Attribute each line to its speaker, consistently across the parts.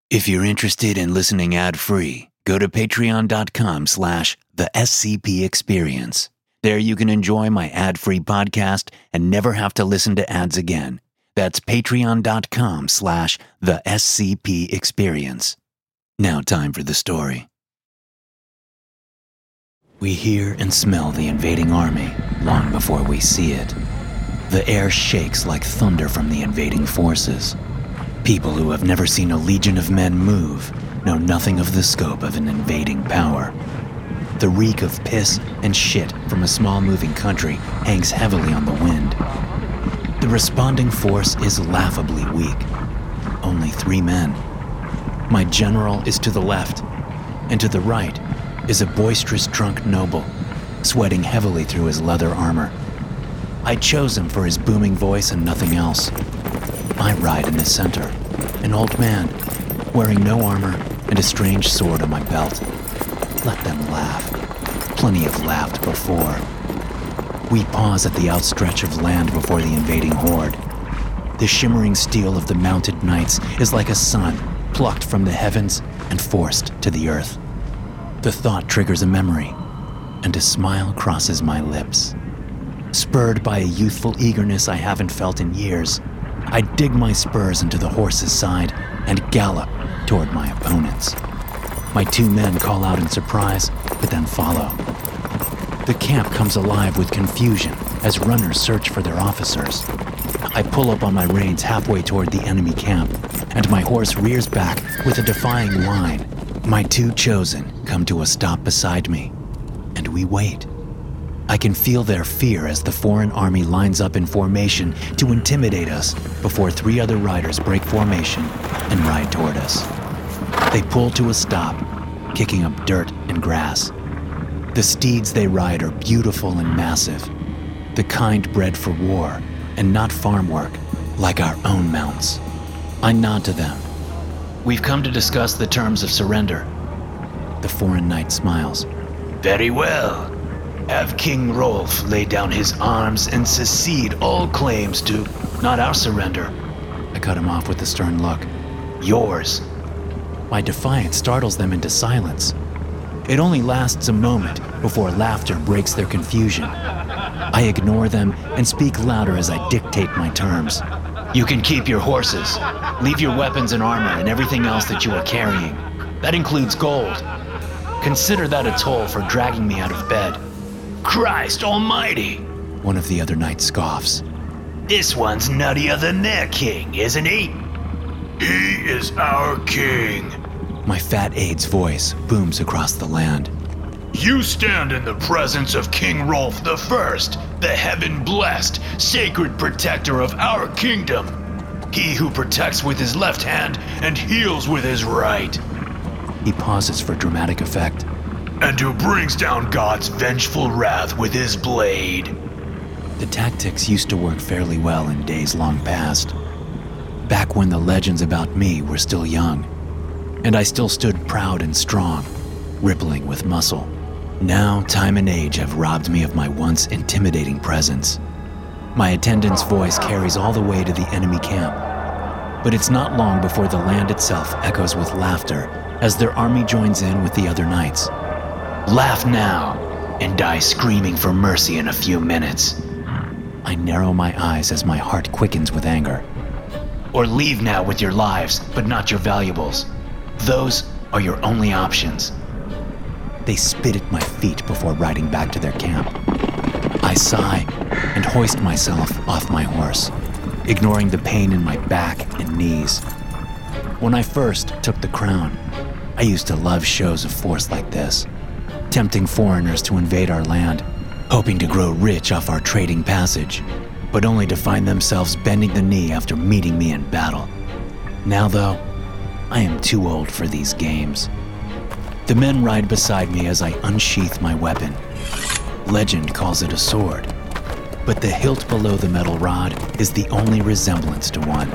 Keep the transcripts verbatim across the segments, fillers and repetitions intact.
Speaker 1: If you're interested in listening ad-free, go to patreon.com slash the SCP Experience. There you can enjoy my ad-free podcast and never have to listen to ads again. That's patreon.com slash the SCP Experience. Now time for the story. We hear and smell the invading army long before we see it. The air shakes like thunder from the invading forces. People who have never seen a legion of men move know nothing of the scope of an invading power. The reek of piss and shit from a small moving country hangs heavily on the wind. The responding force is laughably weak. Only three men. My general is to the left, and to the right is a boisterous drunk noble, sweating heavily through his leather armor. I chose him for his booming voice and nothing else. I ride in the center, an old man, wearing no armor and a strange sword on my belt. Let them laugh. Plenty have laughed before. We pause at the outstretch of land before the invading horde. The shimmering steel of the mounted knights is like a sun plucked from the heavens and forced to the earth. The thought triggers a memory, and a smile crosses my lips. Spurred by a youthful eagerness I haven't felt in years, I dig my spurs into the horse's side and gallop toward my opponents. My two men call out in surprise, but then follow. The camp comes alive with confusion as runners search for their officers. I pull up on my reins halfway toward the enemy camp, and my horse rears back with a defying whine. My two chosen come to a stop beside me, and we wait. I can feel their fear as the foreign army lines up in formation to intimidate us before three other riders break formation and ride toward us. They pull to a stop, kicking up dirt and grass. The steeds they ride are beautiful and massive, the kind bred for war and not farm work, like our own mounts. I nod to them. We've come to discuss the terms of surrender. The foreign knight smiles. Very well. Have King Rolf lay down his arms and secede all claims to not our surrender. I cut him off with a stern look. Yours. My defiance startles them into silence. It only lasts a moment before laughter breaks their confusion. I ignore them and speak louder as I dictate my terms. You can keep your horses. Leave your weapons and armor and everything else that you are carrying. That includes gold. Consider that a toll for dragging me out of bed. Christ almighty! One of the other knights scoffs. This one's nuttier than their king, isn't he? He is our king. My fat aide's voice booms across the land. You stand in the presence of King Rolf the First, the heaven-blessed, sacred protector of our kingdom. He who protects with his left hand and heals with his right. He pauses for dramatic effect. And who brings down God's vengeful wrath with his blade. The tactics used to work fairly well in days long past, back when the legends about me were still young, and I still stood proud and strong, rippling with muscle. Now time and age have robbed me of my once intimidating presence. My attendant's voice carries all the way to the enemy camp, but it's not long before the land itself echoes with laughter as their army joins in with the other knights. Laugh now, and die screaming for mercy in a few minutes. I narrow my eyes as my heart quickens with anger. Or leave now with your lives, but not your valuables. Those are your only options. They spit at my feet before riding back to their camp. I sigh and hoist myself off my horse, ignoring the pain in my back and knees. When I first took the crown, I used to love shows of force like this, tempting foreigners to invade our land, hoping to grow rich off our trading passage, but only to find themselves bending the knee after meeting me in battle. Now, though, I am too old for these games. The men ride beside me as I unsheath my weapon. Legend calls it a sword, but the hilt below the metal rod is the only resemblance to one.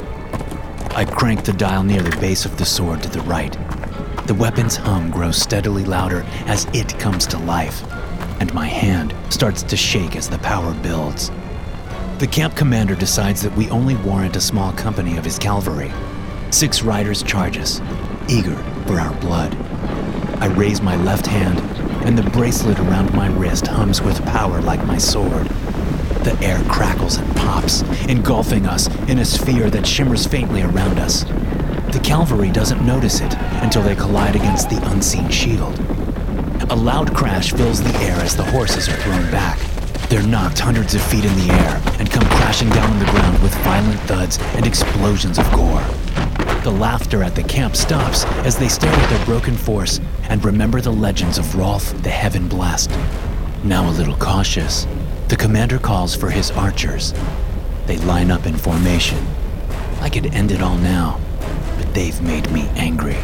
Speaker 1: I crank the dial near the base of the sword to the right. The weapon's hum grows steadily louder as it comes to life, and my hand starts to shake as the power builds. The camp commander decides that we only warrant a small company of his cavalry. Six riders charge us. eager for our blood. I raise my left hand, and the bracelet around my wrist hums with power like my sword. The air crackles and pops, engulfing us in a sphere that shimmers faintly around us. The cavalry doesn't notice it until they collide against the unseen shield. A loud crash fills the air as the horses are thrown back. They're knocked hundreds of feet in the air and come crashing down on the ground with violent thuds and explosions of gore. The laughter at the camp stops as they stare at their broken force and remember the legends of Rolf the Heaven Blessed. Now a little cautious, the commander calls for his archers. They line up in formation. I could end it all now, but they've made me angry.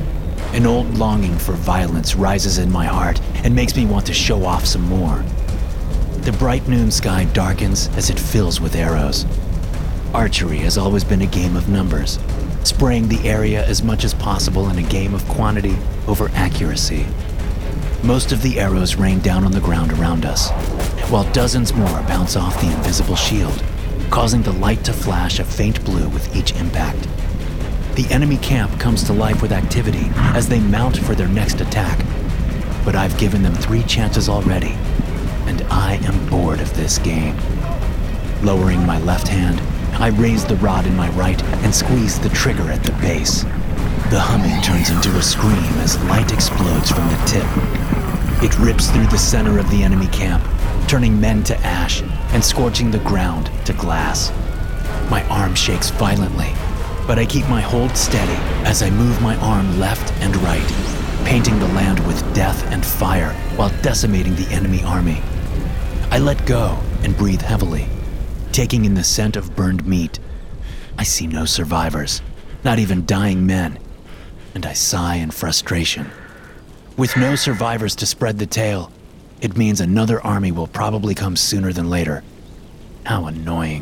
Speaker 1: An old longing for violence rises in my heart and makes me want to show off some more. The bright noon sky darkens as it fills with arrows. Archery has always been a game of numbers, spraying the area as much as possible in a game of quantity over accuracy. Most of the arrows rain down on the ground around us, while dozens more bounce off the invisible shield, causing the light to flash a faint blue with each impact. The enemy camp comes to life with activity as they mount for their next attack, but I've given them three chances already, and I am bored of this game. Lowering my left hand, I raise the rod in my right and squeeze the trigger at the base. The humming turns into a scream as light explodes from the tip. It rips through the center of the enemy camp, turning men to ash and scorching the ground to glass. My arm shakes violently, but I keep my hold steady as I move my arm left and right, painting the land with death and fire while decimating the enemy army. I let go and breathe heavily, taking in the scent of burned meat. I see no survivors, not even dying men, and I sigh in frustration. With no survivors to spread the tale, it means another army will probably come sooner than later. How annoying.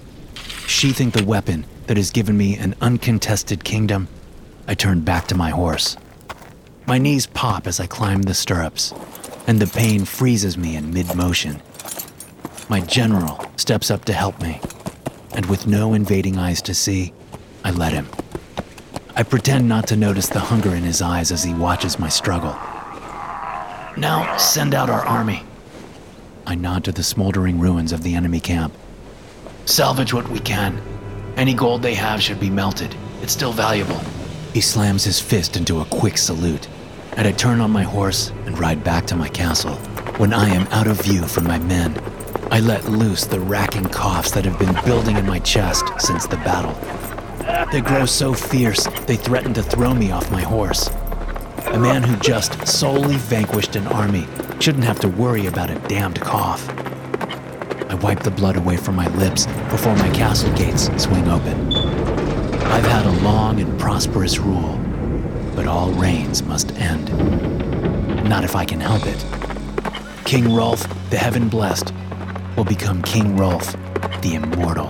Speaker 1: Sheathing the weapon that has given me an uncontested kingdom, I turn back to my horse. My knees pop as I climb the stirrups, and the pain freezes me in mid-motion. My general steps up to help me, and with no invading eyes to see, I let him. I pretend not to notice the hunger in his eyes as he watches my struggle. Now send out our army. I nod to the smoldering ruins of the enemy camp. Salvage what we can. Any gold they have should be melted. It's still valuable. He slams his fist into a quick salute, and I turn on my horse and ride back to my castle. When I am out of view from my men, I let loose the racking coughs that have been building in my chest since the battle. They grow so fierce, they threaten to throw me off my horse. A man who just solely vanquished an army shouldn't have to worry about a damned cough. I wipe the blood away from my lips before my castle gates swing open. I've had a long and prosperous rule, but all reigns must end. Not if I can help it. King Rolf, the Heaven Blessed, will become King Rolf, the Immortal.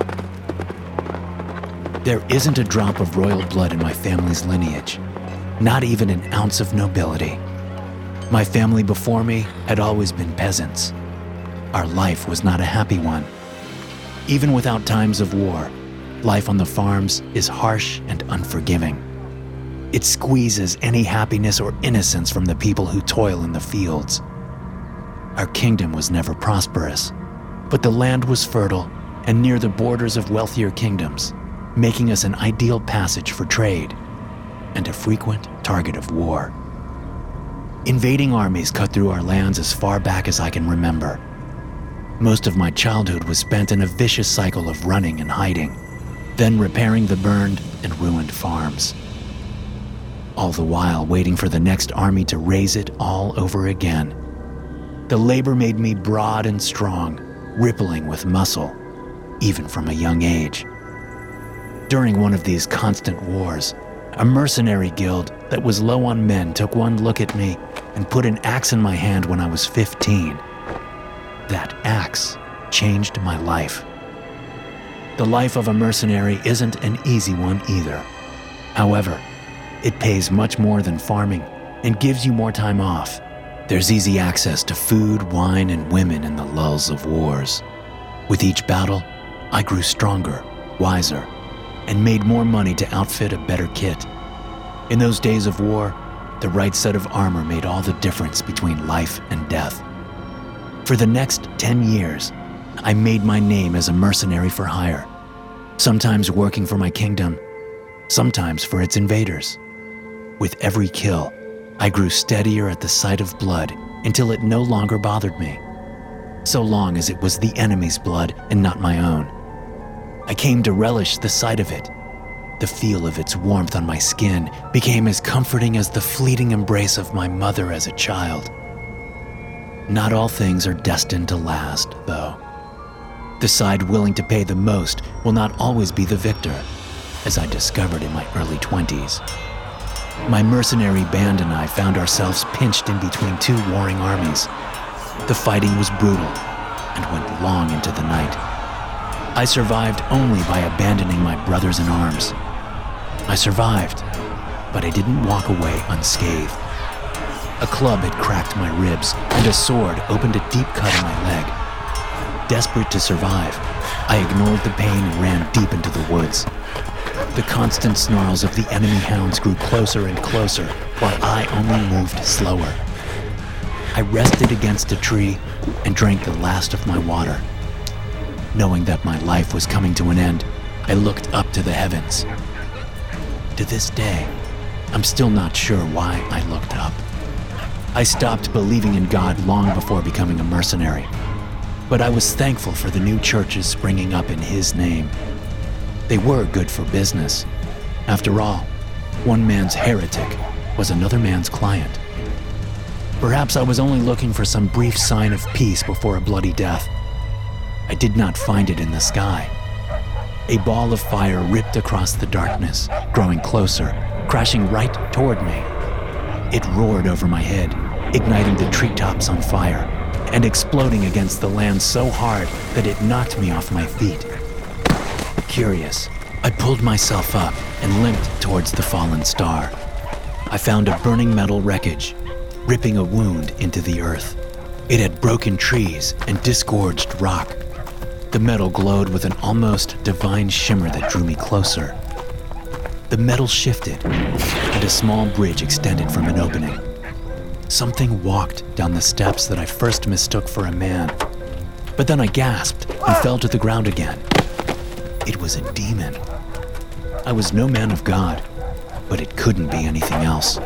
Speaker 1: There isn't a drop of royal blood in my family's lineage, not even an ounce of nobility. My family before me had always been peasants. Our life was not a happy one. Even without times of war, life on the farms is harsh and unforgiving. It squeezes any happiness or innocence from the people who toil in the fields. Our kingdom was never prosperous, but the land was fertile and near the borders of wealthier kingdoms, making us an ideal passage for trade and a frequent target of war. Invading armies cut through our lands as far back as I can remember. Most of my childhood was spent in a vicious cycle of running and hiding, then repairing the burned and ruined farms. All the while waiting for the next army to raise it all over again. The labor made me broad and strong, rippling with muscle, even from a young age. During one of these constant wars, a mercenary guild that was low on men took one look at me and put an axe in my hand when I was fifteen. That axe changed my life. The life of a mercenary isn't an easy one either. However, it pays much more than farming and gives you more time off. There's easy access to food, wine, and women in the lulls of wars. With each battle, I grew stronger, wiser, and made more money to outfit a better kit. In those days of war, the right set of armor made all the difference between life and death. For the next ten years, I made my name as a mercenary for hire, sometimes working for my kingdom, sometimes for its invaders. With every kill, I grew steadier at the sight of blood until it no longer bothered me, so long as it was the enemy's blood and not my own. I came to relish the sight of it. The feel of its warmth on my skin became as comforting as the fleeting embrace of my mother as a child. Not all things are destined to last, though. The side willing to pay the most will not always be the victor, as I discovered in my early twenties. My mercenary band and I found ourselves pinched in between two warring armies. The fighting was brutal and went long into the night. I survived only by abandoning my brothers in arms. I survived, but I didn't walk away unscathed. A club had cracked my ribs, and a sword opened a deep cut in my leg. Desperate to survive, I ignored the pain and ran deep into the woods. The constant snarls of the enemy hounds grew closer and closer, while I only moved slower. I rested against a tree and drank the last of my water. Knowing that my life was coming to an end, I looked up to the heavens. To this day, I'm still not sure why I looked up. I stopped believing in God long before becoming a mercenary, but I was thankful for the new churches springing up in His name. They were good for business. After all, one man's heretic was another man's client. Perhaps I was only looking for some brief sign of peace before a bloody death. I did not find it in the sky. A ball of fire ripped across the darkness, growing closer, crashing right toward me. It roared over my head, igniting the treetops on fire, and exploding against the land so hard that it knocked me off my feet. Curious, I pulled myself up and limped towards the fallen star. I found a burning metal wreckage, ripping a wound into the earth. It had broken trees and disgorged rock. The metal glowed with an almost divine shimmer that drew me closer. The metal shifted, and a small bridge extended from an opening. Something walked down the steps that I first mistook for a man, but then I gasped and fell to the ground again. It was a demon. I was no man of God, but it couldn't be anything else.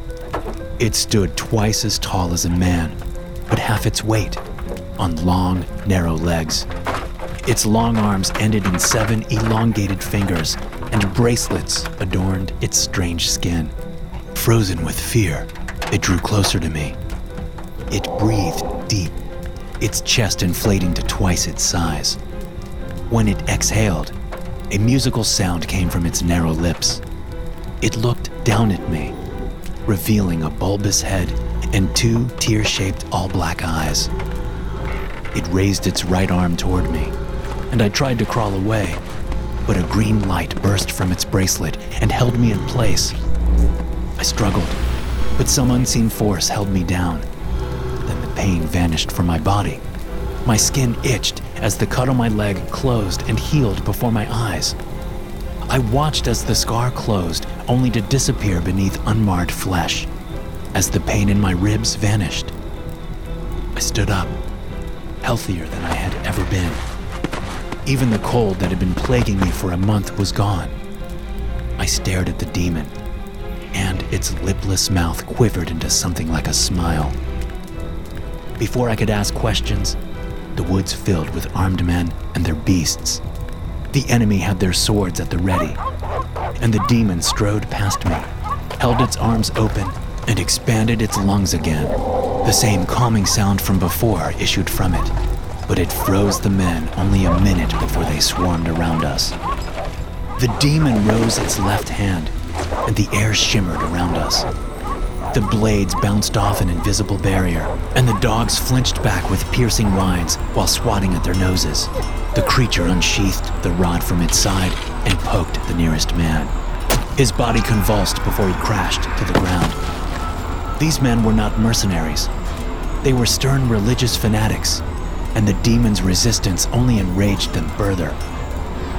Speaker 1: It stood twice as tall as a man, but half its weight, on long, narrow legs. Its long arms ended in seven elongated fingers, and bracelets adorned its strange skin. Frozen with fear, it drew closer to me. It breathed deep, its chest inflating to twice its size. When it exhaled, a musical sound came from its narrow lips. It looked down at me, revealing a bulbous head and two tear-shaped all-black eyes. It raised its right arm toward me, and I tried to crawl away, but a green light burst from its bracelet and held me in place. I struggled, but some unseen force held me down. Then the pain vanished from my body. My skin itched as the cut on my leg closed and healed before my eyes. I watched as the scar closed, only to disappear beneath unmarred flesh, as the pain in my ribs vanished. I stood up, healthier than I had ever been. Even the cold that had been plaguing me for a month was gone. I stared at the demon, and its lipless mouth quivered into something like a smile. Before I could ask questions, the woods filled with armed men and their beasts. The enemy had their swords at the ready, and the demon strode past me, held its arms open, and expanded its lungs again. The same calming sound from before issued from it, but it froze the men only a minute before they swarmed around us. The demon rose its left hand, and the air shimmered around us. The blades bounced off an invisible barrier, and the dogs flinched back with piercing whines while swatting at their noses. The creature unsheathed the rod from its side and poked the nearest man. His body convulsed before he crashed to the ground. These men were not mercenaries. They were stern religious fanatics, and the demon's resistance only enraged them further.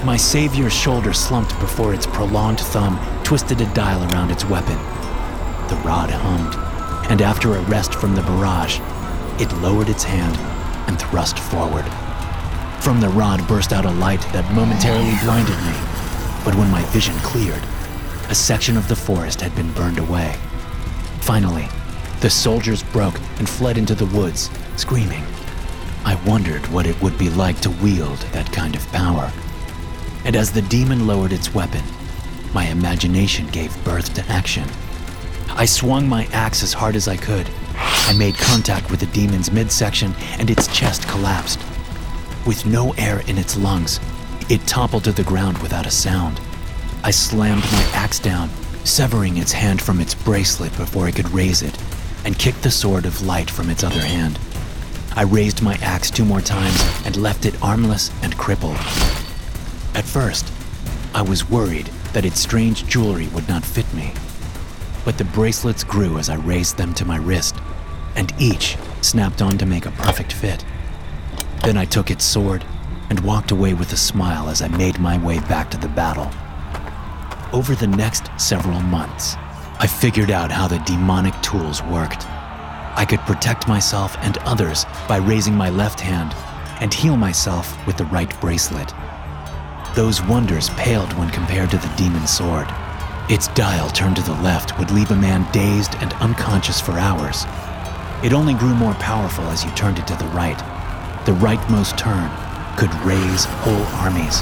Speaker 1: My savior's shoulder slumped before its prolonged thumb twisted a dial around its weapon. The rod hummed, and after a rest from the barrage, it lowered its hand and thrust forward. From the rod burst out a light that momentarily blinded me, but when my vision cleared, a section of the forest had been burned away. Finally, the soldiers broke and fled into the woods, screaming. I wondered what it would be like to wield that kind of power. And as the demon lowered its weapon, my imagination gave birth to action. I swung my axe as hard as I could. I made contact with the demon's midsection and its chest collapsed. With no air in its lungs, it toppled to the ground without a sound. I slammed my axe down, severing its hand from its bracelet before I could raise it, and kicked the sword of light from its other hand. I raised my axe two more times and left it armless and crippled. At first, I was worried that its strange jewelry would not fit me. But the bracelets grew as I raised them to my wrist, and each snapped on to make a perfect fit. Then I took its sword and walked away with a smile as I made my way back to the battle. Over the next several months, I figured out how the demonic tools worked. I could protect myself and others by raising my left hand and heal myself with the right bracelet. Those wonders paled when compared to the demon's sword. Its dial turned to the left would leave a man dazed and unconscious for hours. It only grew more powerful as you turned it to the right. The rightmost turn could raise whole armies.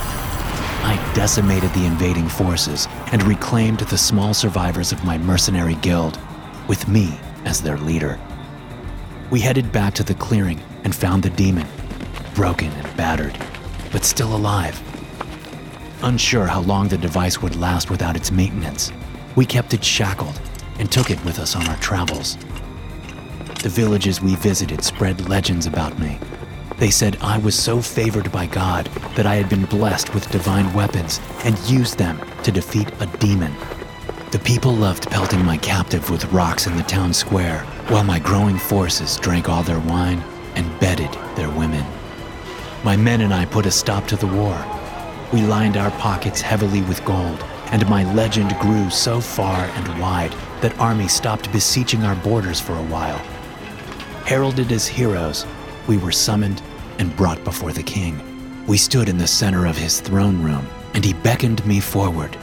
Speaker 1: I decimated the invading forces and reclaimed the small survivors of my mercenary guild, with me as their leader. We headed back to the clearing and found the demon, broken and battered, but still alive. Unsure how long the device would last without its maintenance, we kept it shackled and took it with us on our travels. The villages we visited spread legends about me. They said I was so favored by God that I had been blessed with divine weapons and used them to defeat a demon. The people loved pelting my captive with rocks in the town square, while my growing forces drank all their wine and bedded their women. My men and I put a stop to the war. We lined our pockets heavily with gold, and my legend grew so far and wide that armies stopped beseeching our borders for a while. Heralded as heroes, we were summoned and brought before the king. We stood in the center of his throne room, and he beckoned me forward.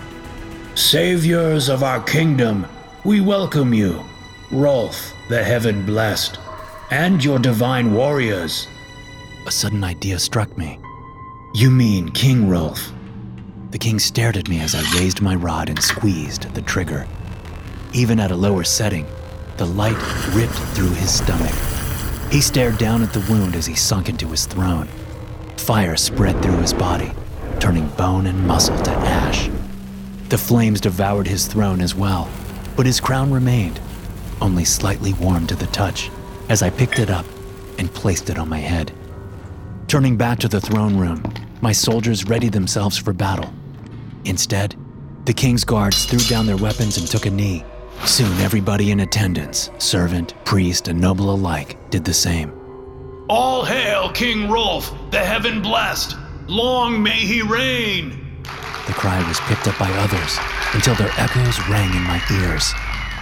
Speaker 2: Saviors of our kingdom, we welcome you, Rolf, the heaven blessed, and your divine warriors.
Speaker 1: A sudden idea struck me.
Speaker 2: You mean King Rolf?
Speaker 1: The king stared at me as I raised my rod and squeezed the trigger. Even at a lower setting, the light ripped through his stomach. He stared down at the wound as he sunk into his throne. Fire spread through his body, turning bone and muscle to ash. The flames devoured his throne as well, but his crown remained, only slightly warm to the touch, as I picked it up and placed it on my head. Turning back to the throne room, my soldiers readied themselves for battle. Instead, the king's guards threw down their weapons and took a knee. Soon everybody in attendance, servant, priest, and noble alike, did the same.
Speaker 3: All hail King Rolf, the heaven blessed! Long may he reign!
Speaker 1: The cry was picked up by others until their echoes rang in my ears.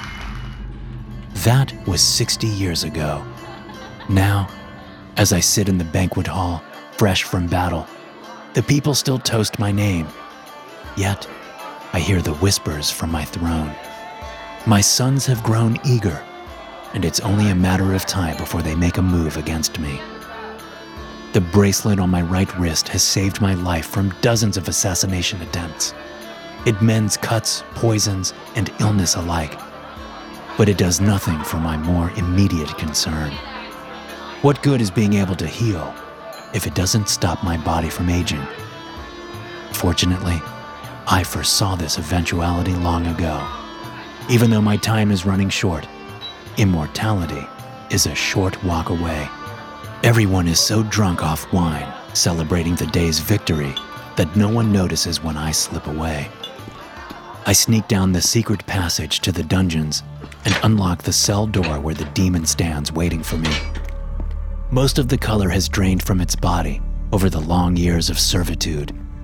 Speaker 1: That was sixty years ago. Now, as I sit in the banquet hall, fresh from battle, the people still toast my name. Yet, I hear the whispers from my throne. My sons have grown eager, and it's only a matter of time before they make a move against me. The bracelet on my right wrist has saved my life from dozens of assassination attempts. It mends cuts, poisons, and illness alike. But it does nothing for my more immediate concern. What good is being able to heal if it doesn't stop my body from aging? Fortunately, I foresaw this eventuality long ago. Even though my time is running short, immortality is a short walk away. Everyone is so drunk off wine, celebrating the day's victory, that no one notices when I slip away. I sneak down the secret passage to the dungeons and unlock the cell door where the demon stands waiting for me. Most of the color has drained from its body over the long years of servitude.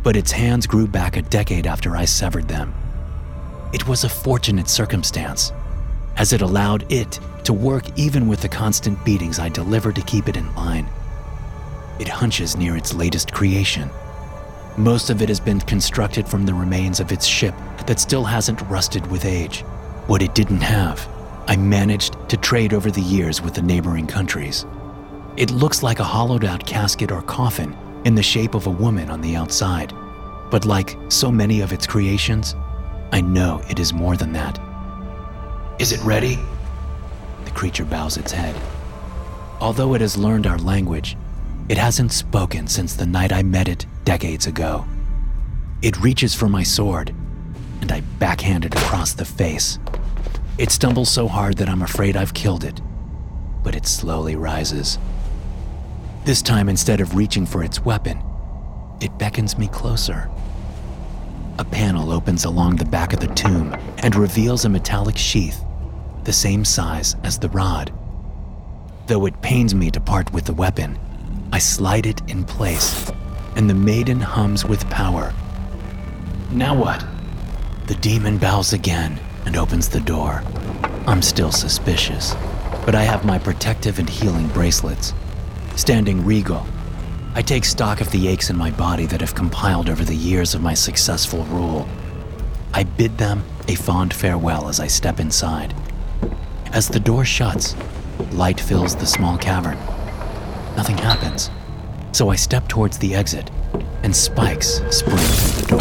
Speaker 1: but its hands grew back a decade after I severed them. It was a fortunate circumstance, as it allowed it to work even with the constant beatings I delivered to keep it in line. It hunches near its latest creation. Most of it has been constructed from the remains of its ship that still hasn't rusted with age. What it didn't have, I managed to trade over the years with the neighboring countries. It looks like a hollowed-out casket or coffin in the shape of a woman on the outside, but like so many of its creations, I know it is more than that.
Speaker 2: Is it ready?
Speaker 1: The creature bows its head. Although it has learned our language, it hasn't spoken since the night I met it decades ago. It reaches for my sword, and I backhand it across the face. It stumbles so hard that I'm afraid I've killed it, but it slowly rises. This time, instead of reaching for its weapon, it beckons me closer. A panel opens along the back of the tomb and reveals a metallic sheath, the same size as the rod. Though it pains me to part with the weapon, I slide it in place, and the maiden hums with power.
Speaker 2: Now what?
Speaker 1: The demon bows again and opens the door. I'm still suspicious, but I have my protective and healing bracelets. Standing regal, I take stock of the aches in my body that have compiled over the years of my successful rule. I bid them a fond farewell as I step inside. As the door shuts, light fills the small cavern. Nothing happens, so I step towards the exit, and spikes spring through the door.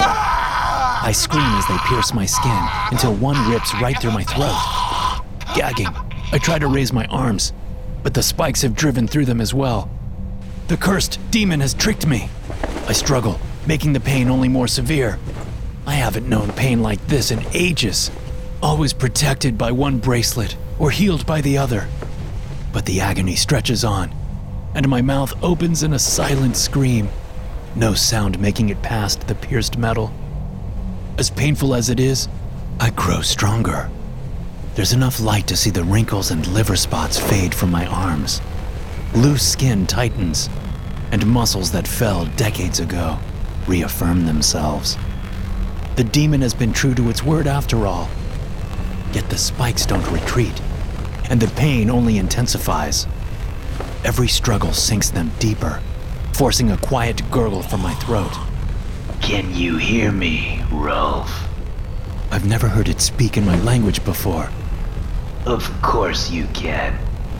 Speaker 1: I scream as they pierce my skin until one rips right through my throat. Gagging, I try to raise my arms, but the spikes have driven through them as well. The cursed demon has tricked me. I struggle, making the pain only more severe. I haven't known pain like this in ages, always protected by one bracelet or healed by the other. But the agony stretches on, and my mouth opens in a silent scream, no sound making it past the pierced metal. As painful as it is, I grow stronger. There's enough light to see the wrinkles and liver spots fade from my arms. Loose skin tightens, and muscles that fell decades ago reaffirm themselves. The demon has been true to its word after all. Yet the spikes don't retreat, and the pain only intensifies. Every struggle sinks them deeper, forcing a quiet gurgle from my throat.
Speaker 2: Can you hear me, Rolf?
Speaker 1: I've never heard it speak in my language before.
Speaker 2: Of course you can.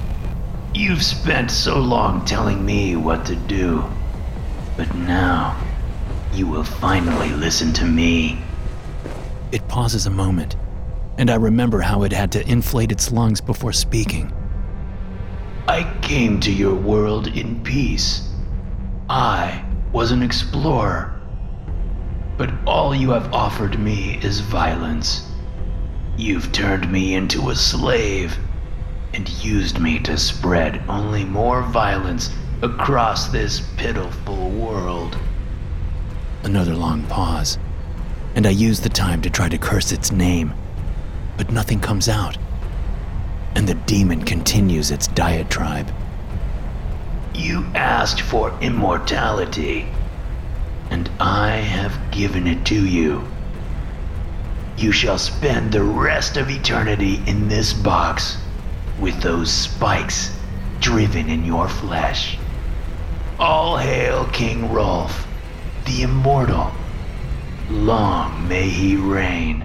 Speaker 2: You've spent so long telling me what to do, but now you will finally listen to me.
Speaker 1: It pauses a moment, and I remember how it had to inflate its lungs before speaking.
Speaker 2: I came to your world in peace. I was an explorer. But all you have offered me is violence. You've turned me into a slave and used me to spread only more violence across this pitiful world.
Speaker 1: Another long pause, and I use the time to try to curse its name, but nothing comes out. And the demon continues its diatribe.
Speaker 2: You asked for immortality, and I have given it to you. You shall spend the rest of eternity in this box, with those spikes driven in your flesh. All hail King Rolf, the immortal. Long may he reign.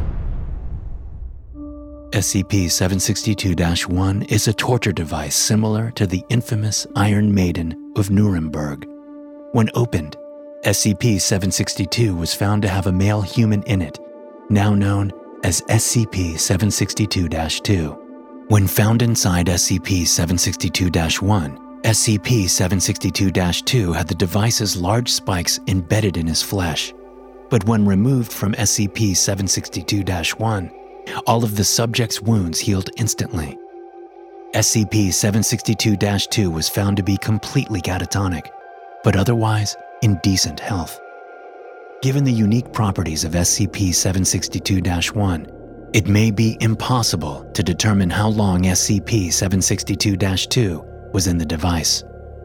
Speaker 1: S C P seven sixty-two dash one is a torture device similar to the infamous Iron Maiden of Nuremberg. When opened, S C P seven sixty-two was found to have a male human in it, now known as S C P seven sixty-two dash two. When found inside S C P seven sixty-two dash one, S C P seven sixty-two dash two had the device's large spikes embedded in his flesh. But when removed from S C P seven sixty-two dash one, all of the subject's wounds healed instantly. S C P seven sixty-two dash two was found to be completely catatonic, but otherwise in decent health. Given the unique properties of S C P seven sixty-two dash one, it may be impossible to determine how long S C P seven sixty-two dash two was in the device.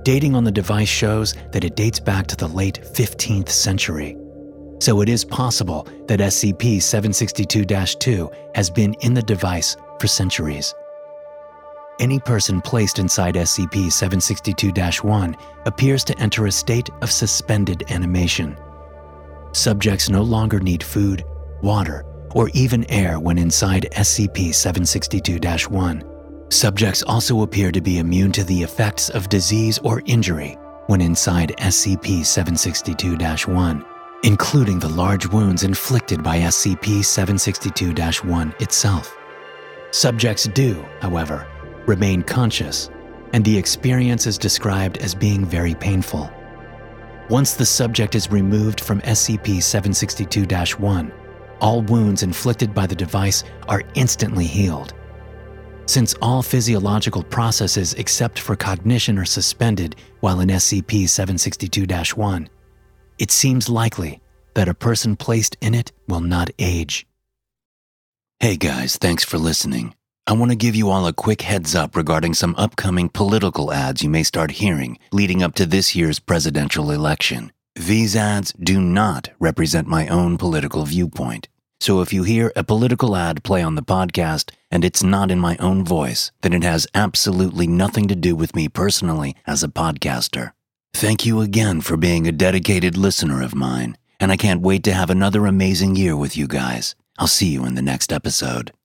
Speaker 1: Dating on the device shows that it dates back to the late fifteenth century. So it is possible that S C P seven sixty-two dash two has been in the device for centuries. Any person placed inside S C P seven sixty-two dash one appears to enter a state of suspended animation. Subjects no longer need food, water, or even air when inside S C P seven sixty-two dash one. Subjects also appear to be immune to the effects of disease or injury when inside S C P seven sixty-two dash one, including the large wounds inflicted by S C P seven sixty-two dash one itself. Subjects do, however, remain conscious, and the experience is described as being very painful. Once the subject is removed from S C P seven sixty-two dash one, all wounds inflicted by the device are instantly healed. Since all physiological processes except for cognition are suspended while in S C P seven sixty-two dash one, it seems likely that a person placed in it will not age. Hey guys, thanks for listening. I want to give you all a quick heads up regarding some upcoming political ads you may start hearing leading up to this year's presidential election. These ads do not represent my own political viewpoint. So if you hear a political ad play on the podcast and it's not in my own voice, then it has absolutely nothing to do with me personally as a podcaster. Thank you again for being a dedicated listener of mine, and I can't wait to have another amazing year with you guys. I'll see you in the next episode.